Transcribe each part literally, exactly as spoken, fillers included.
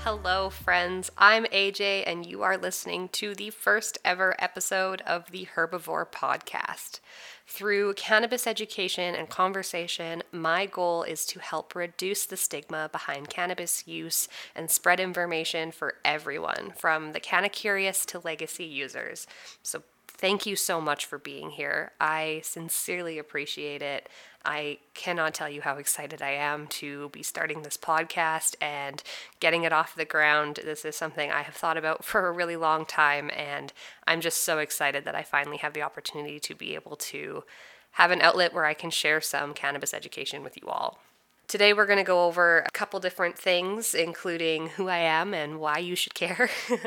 Hello, friends. I'm A J, and you are listening to the first ever episode of the Herbivore Podcast. Through cannabis education and conversation, my goal is to help reduce the stigma behind cannabis use and spread information for everyone, from the canna curious to legacy users. So thank you so much for being here. I sincerely appreciate it. I cannot tell you how excited I am to be starting this podcast and getting it off the ground. This is something I have thought about for a really long time, and I'm just so excited that I finally have the opportunity to be able to have an outlet where I can share some cannabis education with you all. Today we're going to go over a couple different things, including who I am and why you should care,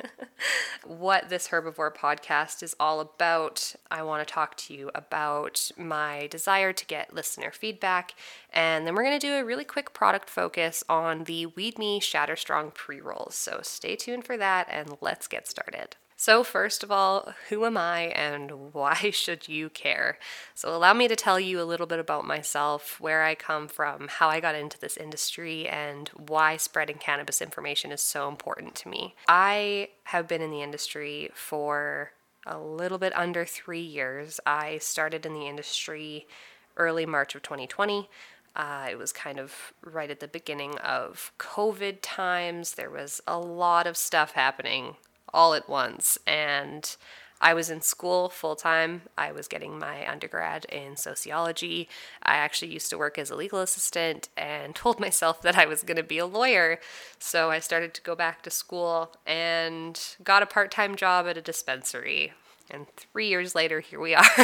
what this Herbivore Podcast is all about. I want to talk to you about my desire to get listener feedback, and then we're going to do a really quick product focus on the Weed Me Shatter Strong pre-rolls. So stay tuned for that, and let's get started. So first of all, who am I and why should you care? So allow me to tell you a little bit about myself, where I come from, how I got into this industry, and why spreading cannabis information is so important to me. I have been in the industry for a little bit under three years. I started in the industry early March of twenty twenty. Uh, it was kind of right at the beginning of COVID times. There was a lot of stuff happening all at once, and I was in school full-time. I was getting my undergrad in sociology. I actually used to work as a legal assistant and told myself that I was going to be a lawyer, so I started to go back to school and got a part-time job at a dispensary, and three years later, here we are.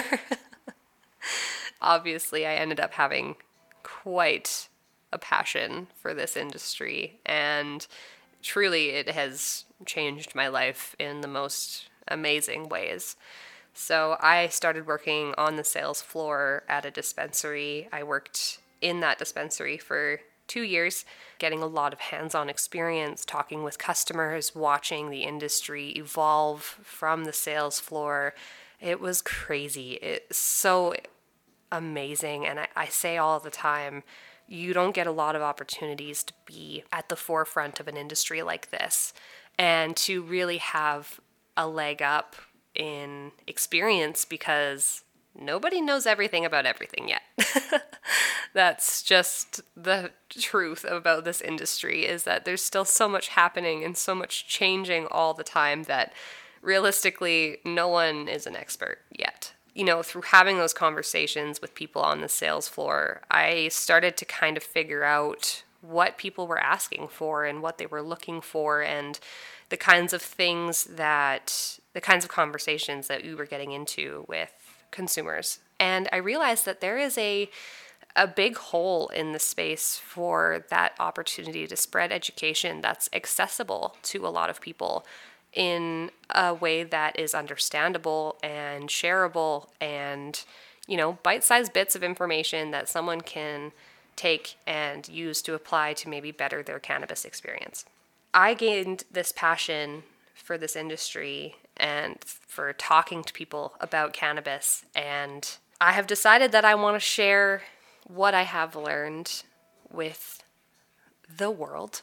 Obviously, I ended up having quite a passion for this industry, and truly it has changed my life in the most amazing ways. So I started working on the sales floor at a dispensary. I worked in that dispensary for two years, getting a lot of hands-on experience, talking with customers, watching the industry evolve from the sales floor. It was crazy. It's so amazing. And I, I say all the time, you don't get a lot of opportunities to be at the forefront of an industry like this and to really have a leg up in experience, because nobody knows everything about everything yet. That's just the truth about this industry, is that there's still so much happening and so much changing all the time that realistically no one is an expert yet. You know, through having those conversations with people on the sales floor, I started to kind of figure out what people were asking for and what they were looking for, and the kinds of things that, the kinds of conversations that we were getting into with consumers. And I realized that there is a a big hole in the space for that opportunity to spread education that's accessible to a lot of people in a way that is understandable and shareable, and, you know, bite-sized bits of information that someone can take and use to apply to maybe better their cannabis experience. I gained this passion for this industry and for talking to people about cannabis, and I have decided that I want to share what I have learned with the world.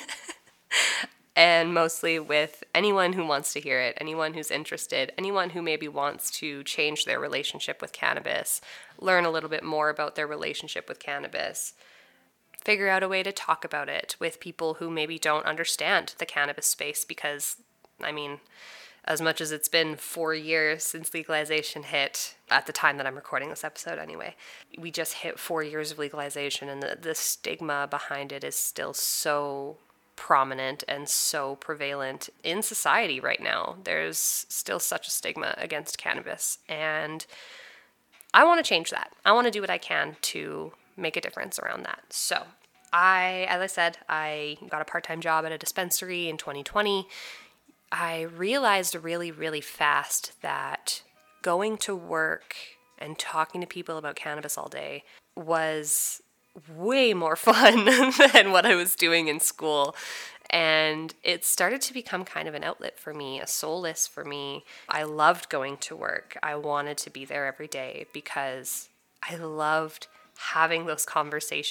And mostly with anyone who wants to hear it, anyone who's interested, anyone who maybe wants to change their relationship with cannabis, learn a little bit more about their relationship with cannabis, figure out a way to talk about it with people who maybe don't understand the cannabis space, because, I mean, as much as it's been four years since legalization hit, at the time that I'm recording this episode anyway, we just hit four years of legalization, and the, the stigma behind it is still so prominent and so prevalent in society right now. There's still such a stigma against cannabis, and I want to change that. I want to do what I can to make a difference around that. So I, as I said, I got a part-time job at a dispensary in twenty twenty. I realized really, really fast that going to work and talking to people about cannabis all day was way more fun than what I was doing in school. And it started to become kind of an outlet for me, a solace for me. I loved going to work. I wanted to be there every day because I loved having those conversations with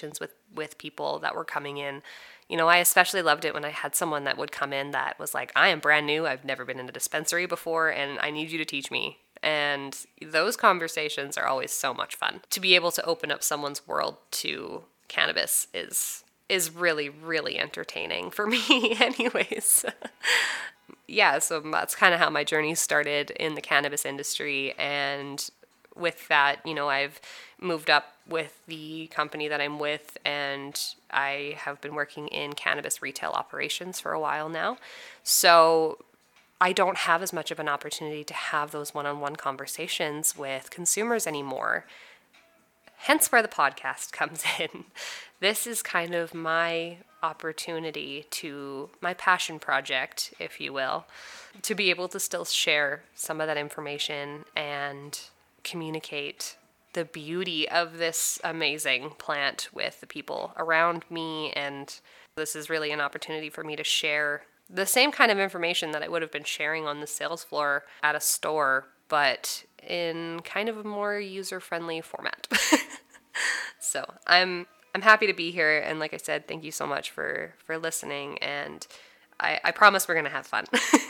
with people that were coming in. You know, I especially loved it when I had someone that would come in that was like, I am brand new, I've never been in a dispensary before, and I need you to teach me. And those conversations are always so much fun. To be able to open up someone's world to cannabis is is really, really entertaining for me anyways. Yeah, so that's kind of how my journey started in the cannabis industry. And with that, you know, I've moved up with the company that I'm with, and I have been working in cannabis retail operations for a while now. So I don't have as much of an opportunity to have those one-on-one conversations with consumers anymore. Hence where the podcast comes in. This is kind of my opportunity to, my passion project, if you will, to be able to still share some of that information and communicate the beauty of this amazing plant with the people around me. And this is really an opportunity for me to share the same kind of information that I would have been sharing on the sales floor at a store, but in kind of a more user-friendly format. So I'm I'm happy to be here, and like I said, thank you so much for, for listening, and I, I promise we're going to have fun.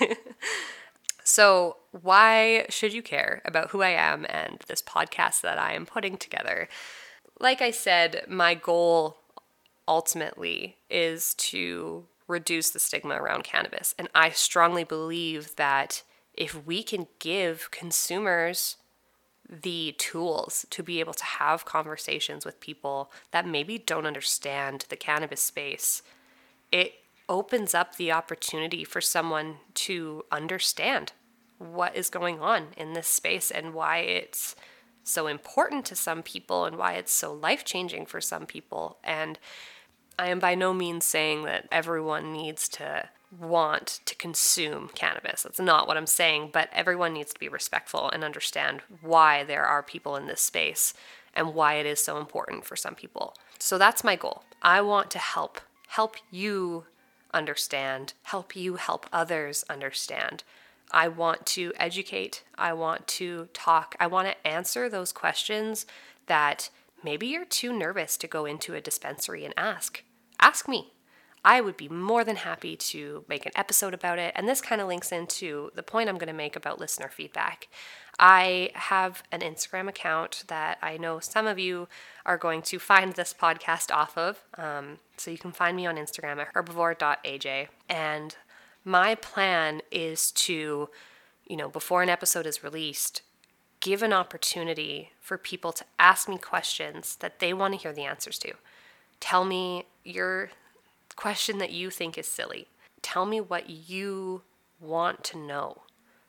So why should you care about who I am and this podcast that I am putting together? Like I said, my goal ultimately is to reduce the stigma around cannabis, and I strongly believe that if we can give consumers the tools to be able to have conversations with people that maybe don't understand the cannabis space, it opens up the opportunity for someone to understand what is going on in this space and why it's so important to some people and why it's so life-changing for some people. And I am by no means saying that everyone needs to want to consume cannabis. That's not what I'm saying, but everyone needs to be respectful and understand why there are people in this space and why it is so important for some people. So that's my goal. I want to help, help you understand, help you help others understand. I want to educate. I want to talk. I want to answer those questions that maybe you're too nervous to go into a dispensary and ask. Ask me. I would be more than happy to make an episode about it. And this kind of links into the point I'm going to make about listener feedback. I have an Instagram account that I know some of you are going to find this podcast off of. Um, so you can find me on Instagram at herbivore dot a j. And my plan is to, you know, before an episode is released, give an opportunity for people to ask me questions that they want to hear the answers to. Tell me your question that you think is silly. Tell me what you want to know.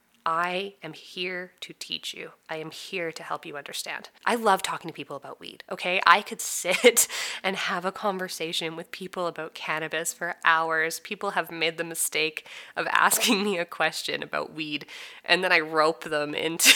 I am here to teach you. I am here to help you understand. I love talking to people about weed, okay? I could sit and have a conversation with people about cannabis for hours. People have made the mistake of asking me a question about weed, and then I rope them into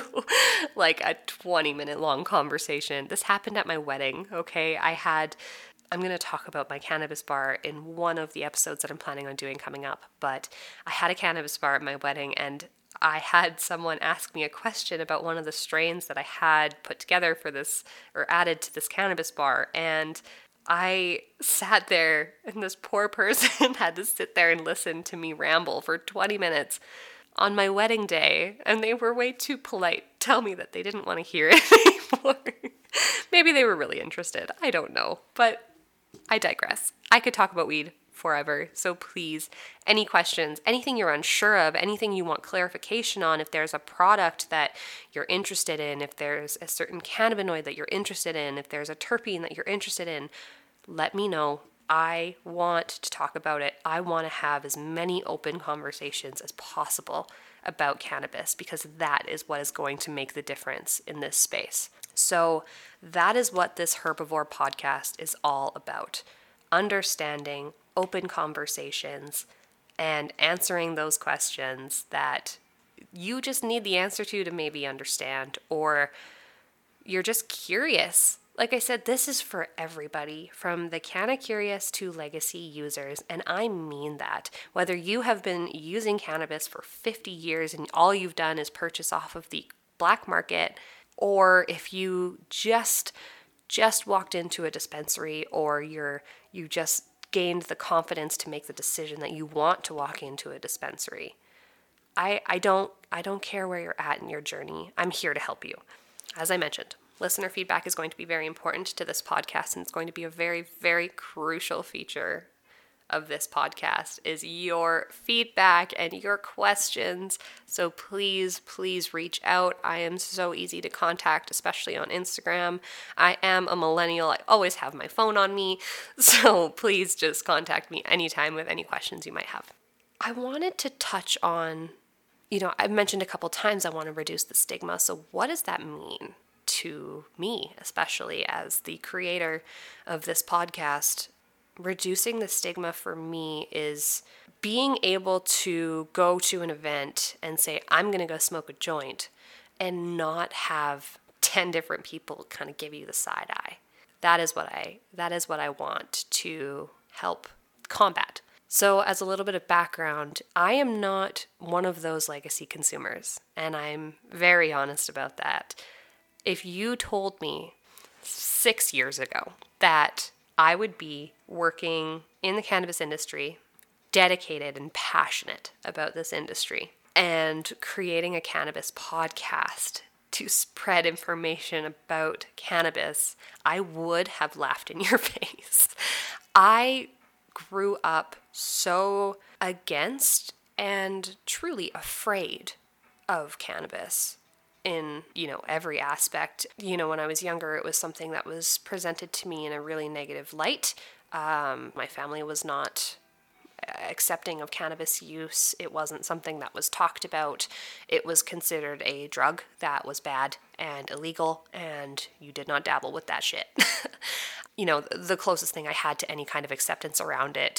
like a twenty minute long conversation. This happened at my wedding, okay? I had I'm going to talk about my cannabis bar in one of the episodes that I'm planning on doing coming up, but I had a cannabis bar at my wedding, and I had someone ask me a question about one of the strains that I had put together for this, or added to this cannabis bar, and I sat there, and this poor person had to sit there and listen to me ramble for twenty minutes on my wedding day, and they were way too polite to tell me that they didn't want to hear it anymore. Maybe they were really interested. I don't know, but I digress. I could talk about weed forever, so please, any questions, anything you're unsure of, anything you want clarification on, if there's a product that you're interested in, if there's a certain cannabinoid that you're interested in, if there's a terpene that you're interested in, let me know. I want to talk about it. I want to have as many open conversations as possible about cannabis, because that is what is going to make the difference in this space. So that is what this Herbivore podcast is all about. Understanding, open conversations, and answering those questions that you just need the answer to to maybe understand, or you're just curious. Like I said, this is for everybody, from the Canna Curious to legacy users, and I mean that. Whether you have been using cannabis for fifty years and all you've done is purchase off of the black market, or if you just just walked into a dispensary, or you're you just gained the confidence to make the decision that you want to walk into a dispensary. I, I don't I don't care where you're at in your journey. I'm here to help you. As I mentioned, listener feedback is going to be very important to this podcast, and it's going to be a very, very crucial feature of this podcast is your feedback and your questions. So please, please reach out. I am so easy to contact, especially on Instagram. I am a millennial. I always have my phone on me. So please just contact me anytime with any questions you might have. I wanted to touch on, you know, I've mentioned a couple times I want to reduce the stigma. So what does that mean to me, especially as the creator of this podcast? Reducing the stigma for me is being able to go to an event and say, I'm going to go smoke a joint, and not have ten different people kind of give you the side eye. That is what I, that is what I want to help combat. So as a little bit of background, I am not one of those legacy consumers, and I'm very honest about that. If you told me six years ago that I would be working in the cannabis industry, dedicated and passionate about this industry, and creating a cannabis podcast to spread information about cannabis, I would have laughed in your face. I grew up so against and truly afraid of cannabis in, you know, every aspect. You know, when I was younger, it was something that was presented to me in a really negative light. Um, my family was not accepting of cannabis use. It wasn't something that was talked about. It was considered a drug that was bad and illegal, and you did not dabble with that shit. You know, the closest thing I had to any kind of acceptance around it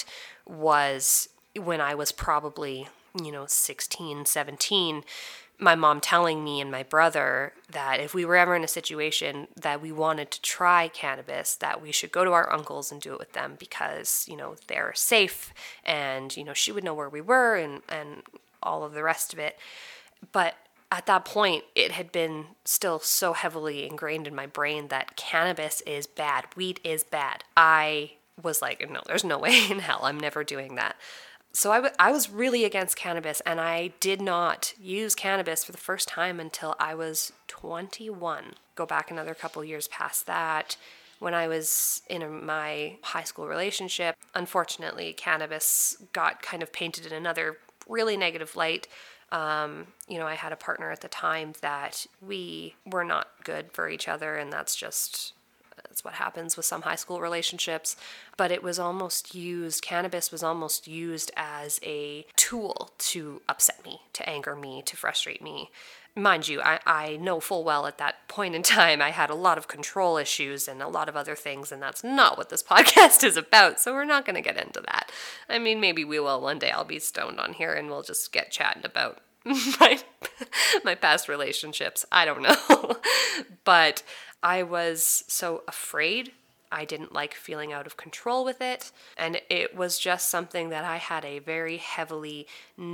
was when I was probably, you know, sixteen, seventeen, my mom telling me and my brother that if we were ever in a situation that we wanted to try cannabis, that we should go to our uncles and do it with them because, you know, they're safe, and, you know, she would know where we were, and, and all of the rest of it. But at that point, it had been still so heavily ingrained in my brain that cannabis is bad. Weed is bad. I was like, no, there's no way in hell I'm never doing that. So I, w- I was really against cannabis, and I did not use cannabis for the first time until I was twenty-one. Go back another couple years past that, when I was in a, my high school relationship. Unfortunately, cannabis got kind of painted in another really negative light. Um, you know, I had a partner at the time that we were not good for each other, and that's just... that's what happens with some high school relationships. But it was almost used, cannabis was almost used as a tool to upset me, to anger me, to frustrate me. Mind you, I, I know full well at that point in time I had a lot of control issues and a lot of other things, and that's not what this podcast is about, so we're not going to get into that. I mean, maybe we will one day. I'll be stoned on here and we'll just get chatting about my my past relationships. I don't know. But I was so afraid. I didn't like feeling out of control with it. And it was just something that I had a very heavily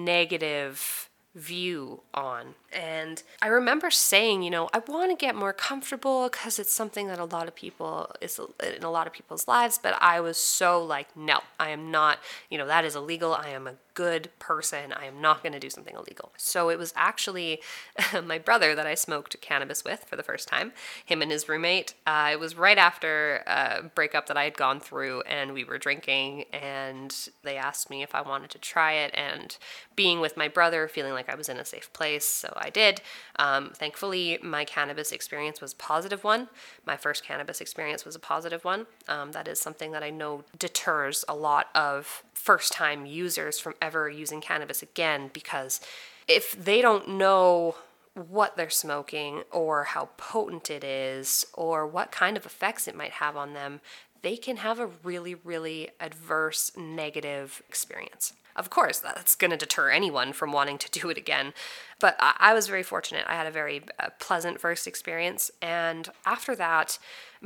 negative view on. And I remember saying, you know, I want to get more comfortable because it's something that a lot of people is in a lot of people's lives. But I was so like, no, I am not, you know, that is illegal. I am a good person. I am not going to do something illegal. So it was actually my brother that I smoked cannabis with for the first time, him and his roommate. Uh, it was right after a breakup that I had gone through, and we were drinking, and they asked me if I wanted to try it, and being with my brother, feeling like I was in a safe place, so I did. Um, thankfully, my cannabis experience was a positive one. My first cannabis experience was a positive one. Um, that is something that I know deters a lot of first-time users from ever using cannabis again, because if they don't know what they're smoking or how potent it is or what kind of effects it might have on them, they can have a really, really adverse, negative experience. Of course, that's going to deter anyone from wanting to do it again. But I, I was very fortunate. I had a very uh, pleasant first experience. And after that,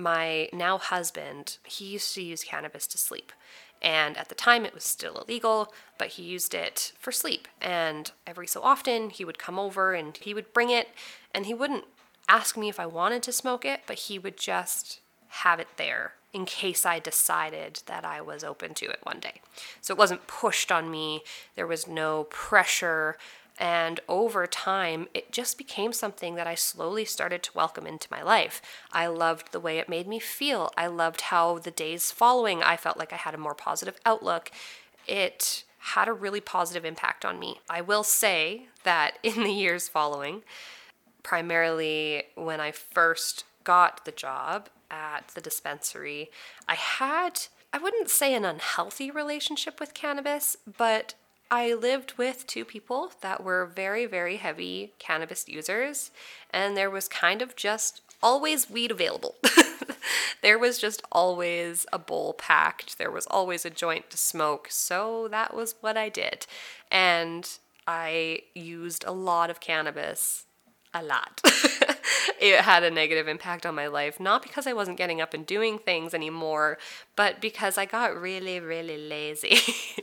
my now husband, he used to use cannabis to sleep. And at the time, it was still illegal, but he used it for sleep. And every so often, he would come over and he would bring it. And he wouldn't ask me if I wanted to smoke it, but he would just have it there in case I decided that I was open to it one day. So it wasn't pushed on me. There was no pressure. And over time, it just became something that I slowly started to welcome into my life. I loved the way it made me feel. I loved how the days following, I felt like I had a more positive outlook. It had a really positive impact on me. I will say that in the years following, primarily when I first got the job at the dispensary, I had, I wouldn't say an unhealthy relationship with cannabis, but I lived with two people that were very, very heavy cannabis users, and there was kind of just always weed available. There was just always a bowl packed. There was always a joint to smoke. So that was what I did. And I used a lot of cannabis. A lot. It had a negative impact on my life, not because I wasn't getting up and doing things anymore, but because I got really, really lazy.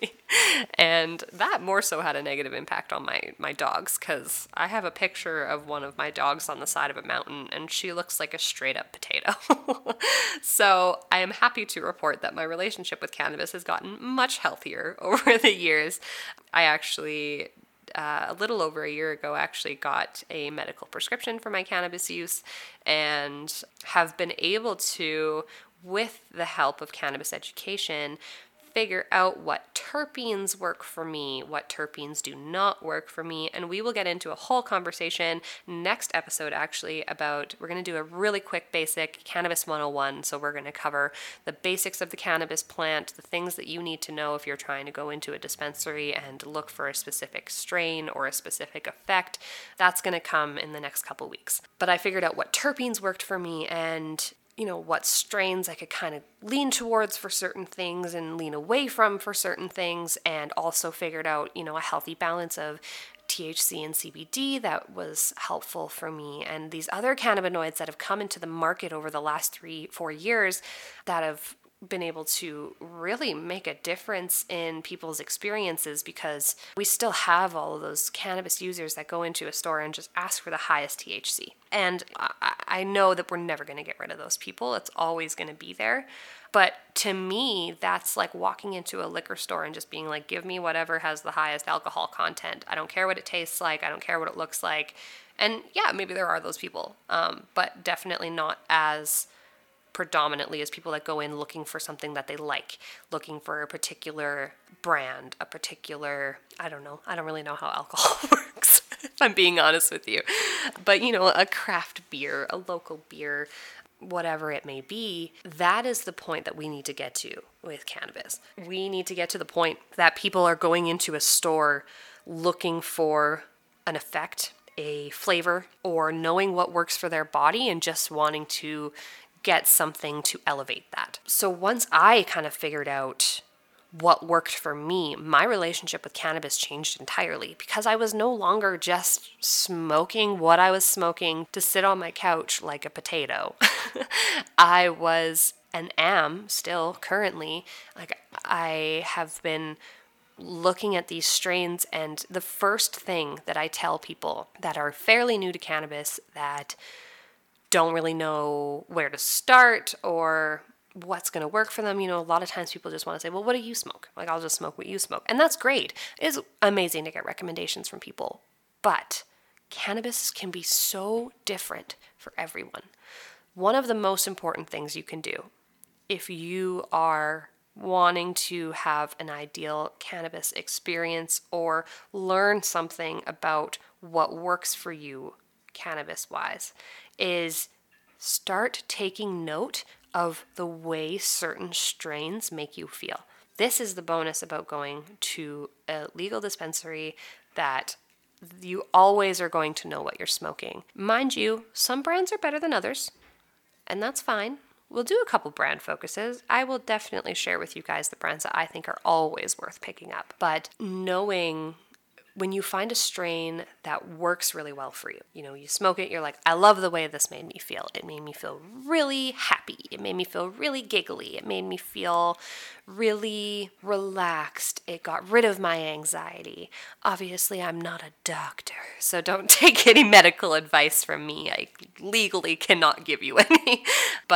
And that more so had a negative impact on my, my dogs, because I have a picture of one of my dogs on the side of a mountain, and she looks like a straight up potato. So I am happy to report that my relationship with cannabis has gotten much healthier over the years. I actually... Uh, a little over a year ago, actually got a medical prescription for my cannabis use and have been able to, with the help of cannabis education, figure out what terpenes work for me, what terpenes do not work for me, and we will get into a whole conversation next episode actually about, we're going to do a really quick basic Cannabis one oh one, so we're going to cover the basics of the cannabis plant, the things that you need to know if you're trying to go into a dispensary and look for a specific strain or a specific effect. That's going to come in the next couple weeks. But I figured out what terpenes worked for me and you know, what strains I could kind of lean towards for certain things and lean away from for certain things, and also figured out, you know, a healthy balance of T H C and C B D that was helpful for me. And these other cannabinoids that have come into the market over the last three, four years that have been able to really make a difference in people's experiences, because we still have all of those cannabis users that go into a store and just ask for the highest T H C. And I, I know that we're never going to get rid of those people. It's always going to be there. But to me, that's like walking into a liquor store and just being like, give me whatever has the highest alcohol content. I don't care what it tastes like. I don't care what it looks like. And yeah, maybe there are those people, um, but definitely not as predominantly as people that go in looking for something that they like, looking for a particular brand, a particular, I don't know, I don't really know how alcohol works, if I'm being honest with you. But, you know, a craft beer, a local beer, whatever it may be, that is the point that we need to get to with cannabis. We need to get to the point that people are going into a store looking for an effect, a flavor, or knowing what works for their body and just wanting to get something to elevate that. So once I kind of figured out what worked for me, my relationship with cannabis changed entirely, because I was no longer just smoking what I was smoking to sit on my couch like a potato. I was and am still currently, like I have been looking at these strains, and the first thing that I tell people that are fairly new to cannabis, that don't really know where to start or what's going to work for them. You know, a lot of times people just want to say, well, what do you smoke? Like, I'll just smoke what you smoke. And that's great. It's amazing to get recommendations from people. But cannabis can be so different for everyone. One of the most important things you can do if you are wanting to have an ideal cannabis experience or learn something about what works for you cannabis-wise is start taking note of the way certain strains make you feel. This is the bonus about going to a legal dispensary, that you always are going to know what you're smoking. Mind you, some brands are better than others, and that's fine. We'll do a couple brand focuses. I will definitely share with you guys the brands that I think are always worth picking up. But knowing when you find a strain that works really well for you, you know, you smoke it, you're like, I love the way this made me feel. It made me feel really happy. It made me feel really giggly. It made me feel really relaxed. It got rid of my anxiety. Obviously, I'm not a doctor, so don't take any medical advice from me. I legally cannot give you any. But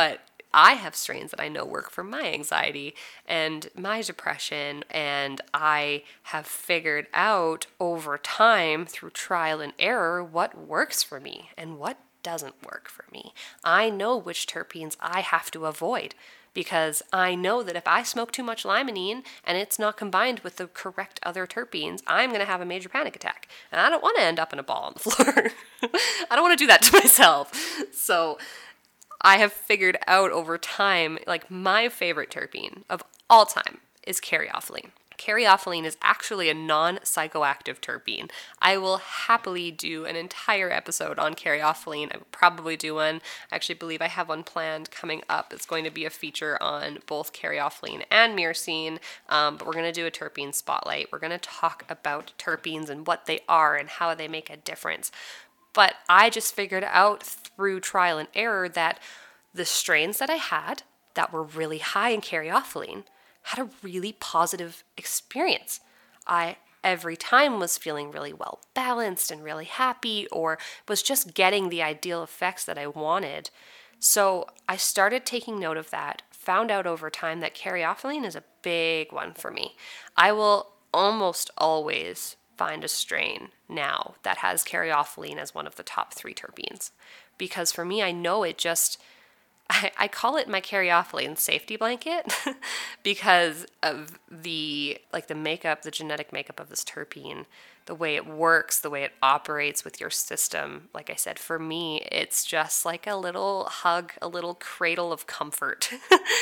I have strains that I know work for my anxiety and my depression, and I have figured out over time through trial and error what works for me and what doesn't work for me. I know which terpenes I have to avoid because I know that if I smoke too much limonene and it's not combined with the correct other terpenes, I'm going to have a major panic attack. And I don't want to end up in a ball on the floor. I don't want to do that to myself. So I have figured out over time, like my favorite terpene of all time is caryophyllene. Caryophyllene is actually a non-psychoactive terpene. I will happily do an entire episode on caryophyllene. I will probably do one. I actually believe I have one planned coming up. It's going to be a feature on both caryophyllene and myrcene, um, but we're going to do a terpene spotlight. We're going to talk about terpenes and what they are and how they make a difference. But I just figured out through trial and error that the strains that I had that were really high in caryophyllene had a really positive experience. I every time was feeling really well balanced and really happy, or was just getting the ideal effects that I wanted. So I started taking note of that, found out over time that caryophyllene is a big one for me. I will almost always find a strain now that has caryophyllene as one of the top three terpenes. Because for me, I know it just, I, I call it my caryophyllene safety blanket because of the, like the makeup, the genetic makeup of this terpene, the way it works, the way it operates with your system. Like I said, for me, it's just like a little hug, a little cradle of comfort.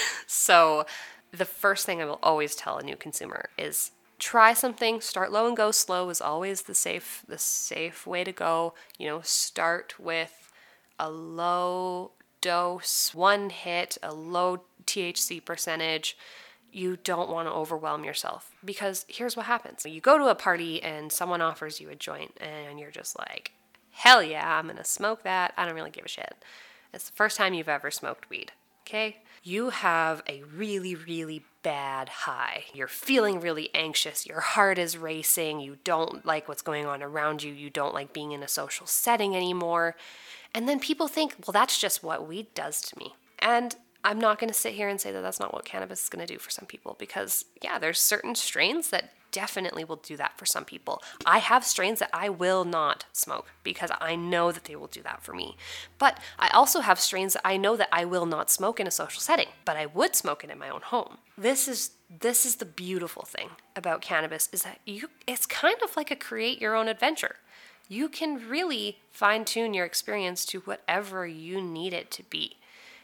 So the first thing I will always tell a new consumer is try something, start low and go slow is always the safe, the safe way to go. You know, start with a low dose, one hit, a low T H C percentage. You don't want to overwhelm yourself because here's what happens. You go to a party and someone offers you a joint and you're just like, hell yeah, I'm going to smoke that. I don't really give a shit. It's the first time you've ever smoked weed, okay? You have a really, really bad high. You're feeling really anxious. Your heart is racing. You don't like what's going on around you. You don't like being in a social setting anymore. And then people think, well, that's just what weed does to me. And I'm not going to sit here and say that that's not what cannabis is going to do for some people because, yeah, there's certain strains that definitely will do that for some people. I have strains that I will not smoke because I know that they will do that for me. But I also have strains that I know that I will not smoke in a social setting, but I would smoke it in my own home. This is this is the beautiful thing about cannabis is that you it's kind of like a create your own adventure. You can really fine-tune your experience to whatever you need it to be.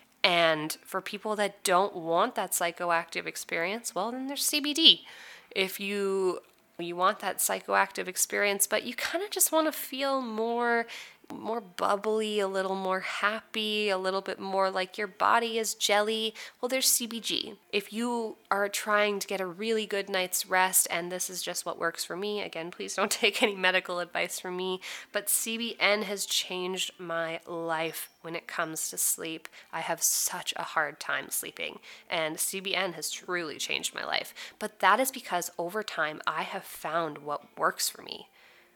And for people that don't want that psychoactive experience, well, then there's C B D. If you you want that psychoactive experience, but you kind of just want to feel more more bubbly, a little more happy, a little bit more like your body is jelly, well, there's C B G. If you are trying to get a really good night's rest, and this is just what works for me, again, please don't take any medical advice from me, but C B N has changed my life when it comes to sleep. I have such a hard time sleeping, and C B N has truly changed my life. But that is because over time, I have found what works for me.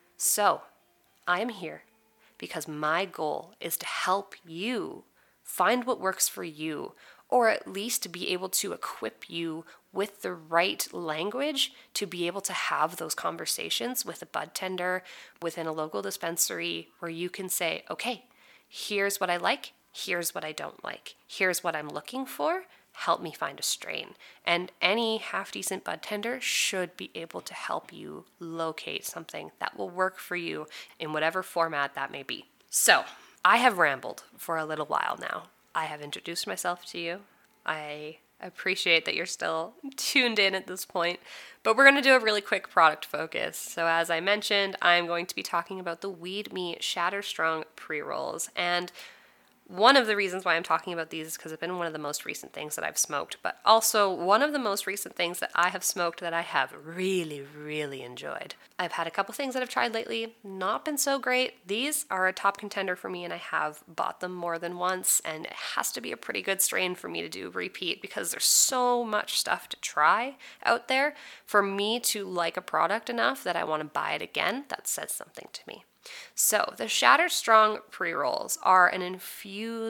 So, I am here because my goal is to help you find what works for you, or at least to be able to equip you with the right language to be able to have those conversations with a bud tender within a local dispensary where you can say, okay, here's what I like, here's what I don't like, here's what I'm looking for, help me find a strain. And any half-decent bud tender should be able to help you locate something that will work for you in whatever format that may be. So, I have rambled for a little while now. I have introduced myself to you. I appreciate that you're still tuned in at this point, but we're going to do a really quick product focus. So as I mentioned, I'm going to be talking about the Weed Me Shatter Strong pre-rolls, and one of the reasons why I'm talking about these is because it's been one of the most recent things that I've smoked, but also one of the most recent things that I have smoked that I have really, really enjoyed. I've had a couple things that I've tried lately, not been so great. These are a top contender for me, and I have bought them more than once, and it has to be a pretty good strain for me to do repeat because there's so much stuff to try out there for me to like a product enough that I want to buy it again. That says something to me. So the Shatter Strong pre-rolls are an infused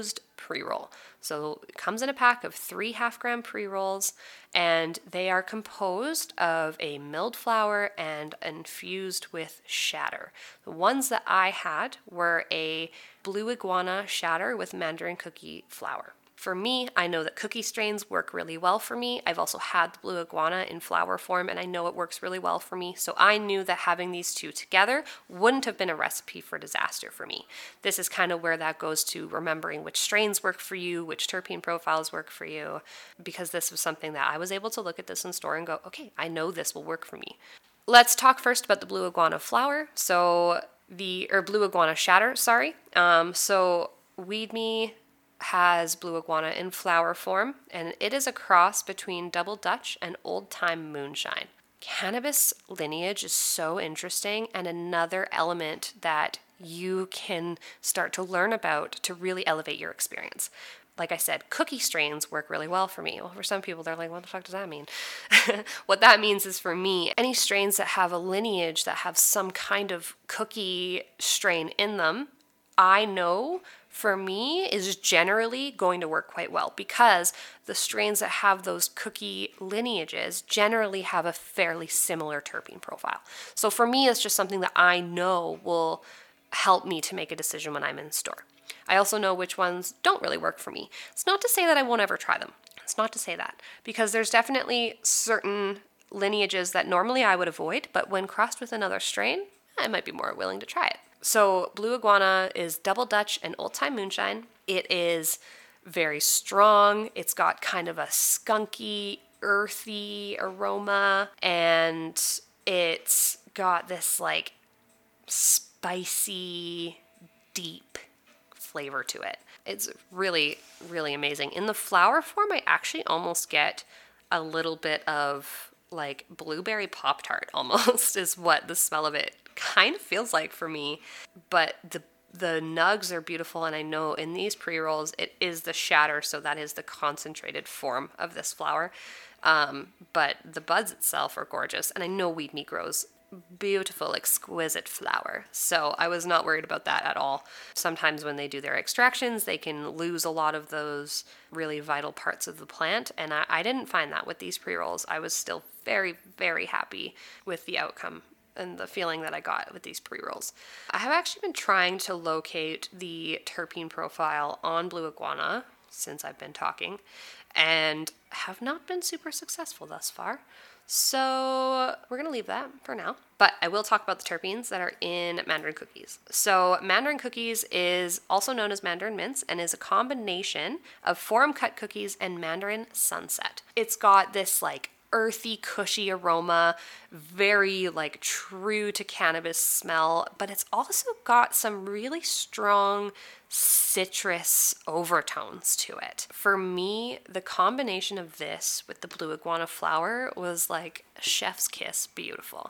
pre-roll. So it comes in a pack of three half gram pre-rolls, and they are composed of a milled flour and infused with shatter. The ones that I had were a Blue Iguana shatter with Mandarin cookie flour. For me, I know that cookie strains work really well for me. I've also had the Blue Iguana in flour form, and I know it works really well for me. So I knew that having these two together wouldn't have been a recipe for disaster for me. This is kind of where that goes to remembering which strains work for you, which terpene profiles work for you, because this was something that I was able to look at this in store and go, okay, I know this will work for me. Let's talk first about the Blue Iguana flour. So the, or Blue Iguana shatter, sorry. Um, so Weed Me has Blue Iguana in flour form, and it is a cross between Double Dutch and Old Time Moonshine. Cannabis lineage is so interesting, and another element that you can start to learn about to really elevate your experience. Like I said, cookie strains work really well for me. Well, for some people, they're like, what the fuck does that mean? What that means is, for me, any strains that have a lineage that have some kind of cookie strain in them, I know for me is generally going to work quite well, because the strains that have those cookie lineages generally have a fairly similar terpene profile. So for me, it's just something that I know will help me to make a decision when I'm in store. I also know which ones don't really work for me. It's not to say that I won't ever try them. It's not to say that, because there's definitely certain lineages that normally I would avoid, but when crossed with another strain, I might be more willing to try it. So Blue Iguana is Double Dutch and Old Time Moonshine. It is very strong. It's got kind of a skunky, earthy aroma, and it's got this like spicy, deep flavor to it. It's really, really amazing. In the flour form, I actually almost get a little bit of like blueberry Pop-Tart almost is what the smell of it kind of feels like for me. But the the nugs are beautiful, and I know in these pre-rolls it is the shatter, so that is the concentrated form of this flour. Um, but the buds itself are gorgeous, and I know Weed Me grows beautiful, exquisite flour, so I was not worried about that at all. Sometimes when they do their extractions, they can lose a lot of those really vital parts of the plant, and I, I didn't find that with these pre-rolls. I was still very, very happy with the outcome and the feeling that I got with these pre-rolls. I have actually been trying to locate the terpene profile on Blue Iguana since I've been talking, and have not been super successful thus far. So we're going to leave that for now. But I will talk about the terpenes that are in Mandarin cookies. So Mandarin cookies is also known as Mandarin mints, and is a combination of forum cut cookies and Mandarin sunset. It's got this like earthy, cushy aroma, very like true to cannabis smell, but it's also got some really strong citrus overtones to it. For me, the combination of this with the Blue Iguana flour was like a chef's kiss beautiful.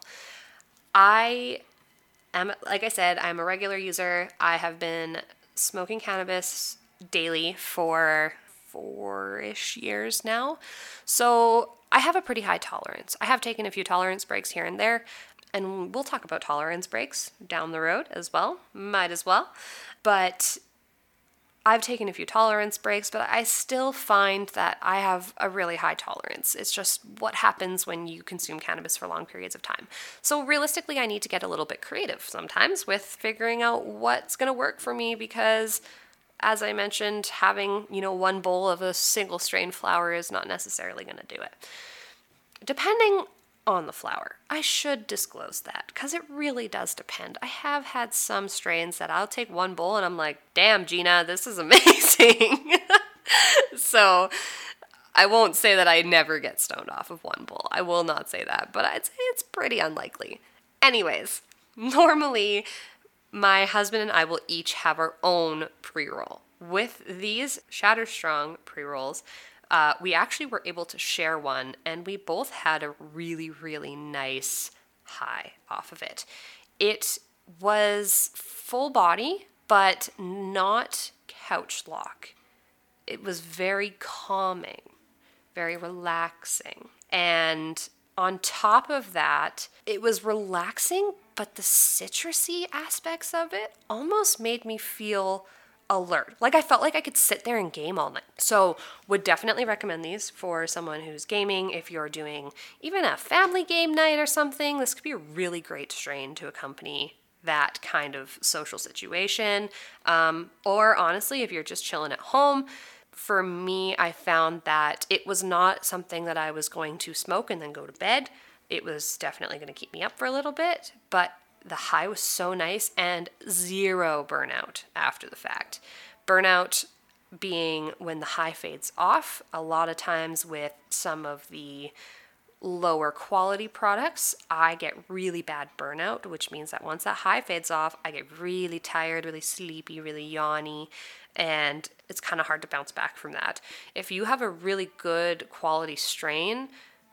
I am, like I said, I'm a regular user. I have been smoking cannabis daily for four-ish years now. So I have a pretty high tolerance. I have taken a few tolerance breaks here and there, and we'll talk about tolerance breaks down the road as well. Might as well. But I've taken a few tolerance breaks, but I still find that I have a really high tolerance. It's just what happens when you consume cannabis for long periods of time. So realistically, I need to get a little bit creative sometimes with figuring out what's going to work for me, because as I mentioned, having, you know, one bowl of a single strain flour is not necessarily going to do it. Depending on the flour, I should disclose that, because it really does depend. I have had some strains that I'll take one bowl and I'm like, damn, Gina, this is amazing. So I won't say that I never get stoned off of one bowl. I will not say that, but I'd say it's pretty unlikely. Anyways, normally my husband and I will each have our own pre-roll. With these Shatter Strong pre-rolls, uh, we actually were able to share one, and we both had a really, really nice high off of it. It was full body, but not couch lock. It was very calming, very relaxing. And on top of that, it was relaxing, but the citrusy aspects of it almost made me feel alert. Like I felt like I could sit there and game all night. So would definitely recommend these for someone who's gaming. If you're doing even a family game night or something, this could be a really great strain to accompany that kind of social situation. Um, or honestly, if you're just chilling at home, for me, I found that it was not something that I was going to smoke and then go to bed. It was definitely going to keep me up for a little bit, but the high was so nice and zero burnout after the fact. Burnout being when the high fades off. A lot of times with some of the lower quality products, I get really bad burnout, which means that once that high fades off, I get really tired, really sleepy, really yawny, and it's kind of hard to bounce back from that. If you have a really good quality strain,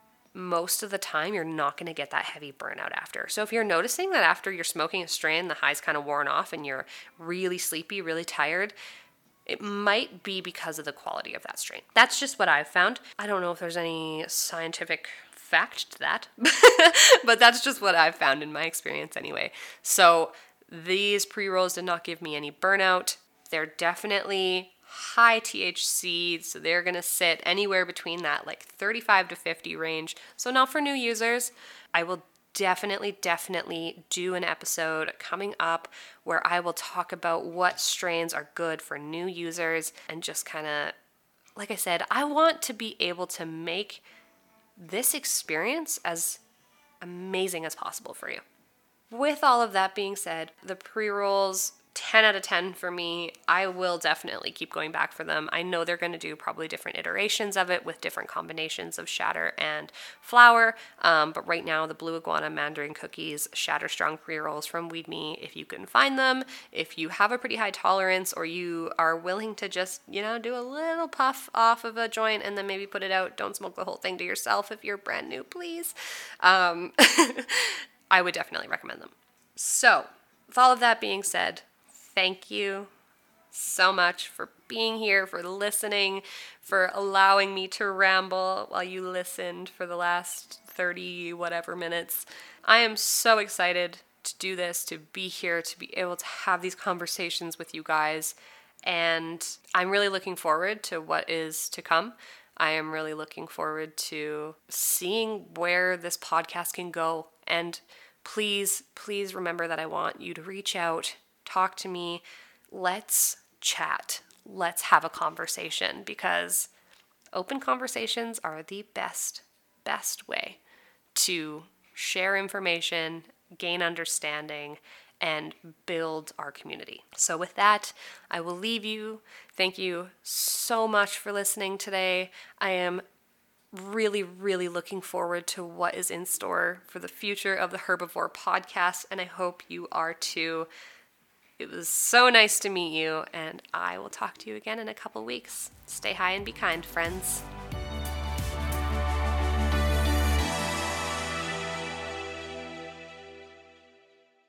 most of the time you're not going to get that heavy burnout after. So if you're noticing that after you're smoking a strain, the high's kind of worn off and you're really sleepy, really tired, it might be because of the quality of that strain. That's just what I've found. I don't know if there's any scientific fact to that, but that's just what I've found in my experience anyway. So these pre-rolls did not give me any burnout. They're definitely high T H C, so they're going to sit anywhere between that like thirty-five to fifty range. So not for new users. I will definitely, definitely do an episode coming up where I will talk about what strains are good for new users and just kind of, like I said, I want to be able to make this experience as amazing as possible for you. With all of that being said, the pre-rolls, ten out of ten for me. I will definitely keep going back for them. I know they're going to do probably different iterations of it with different combinations of shatter and flower. Um, but right now, the Blue Iguana Mandarin Cookies Shatter Strong pre-rolls from Weed Me, if you can find them, if you have a pretty high tolerance or you are willing to just, you know, do a little puff off of a joint and then maybe put it out, don't smoke the whole thing to yourself if you're brand new, please. Um, I would definitely recommend them. So, with all of that being said, thank you so much for being here, for listening, for allowing me to ramble while you listened for the last thirty whatever minutes. I am so excited to do this, to be here, to be able to have these conversations with you guys. And I'm really looking forward to what is to come. I am really looking forward to seeing where this podcast can go. And please, please remember that I want you to reach out, talk to me, let's chat, let's have a conversation, because open conversations are the best, best way to share information, gain understanding, and build our community. So with that, I will leave you. Thank you so much for listening today. I am really, really looking forward to what is in store for the future of the Herbivore podcast, and I hope you are too. It was so nice to meet you, and I will talk to you again in a couple weeks. Stay high and be kind, friends.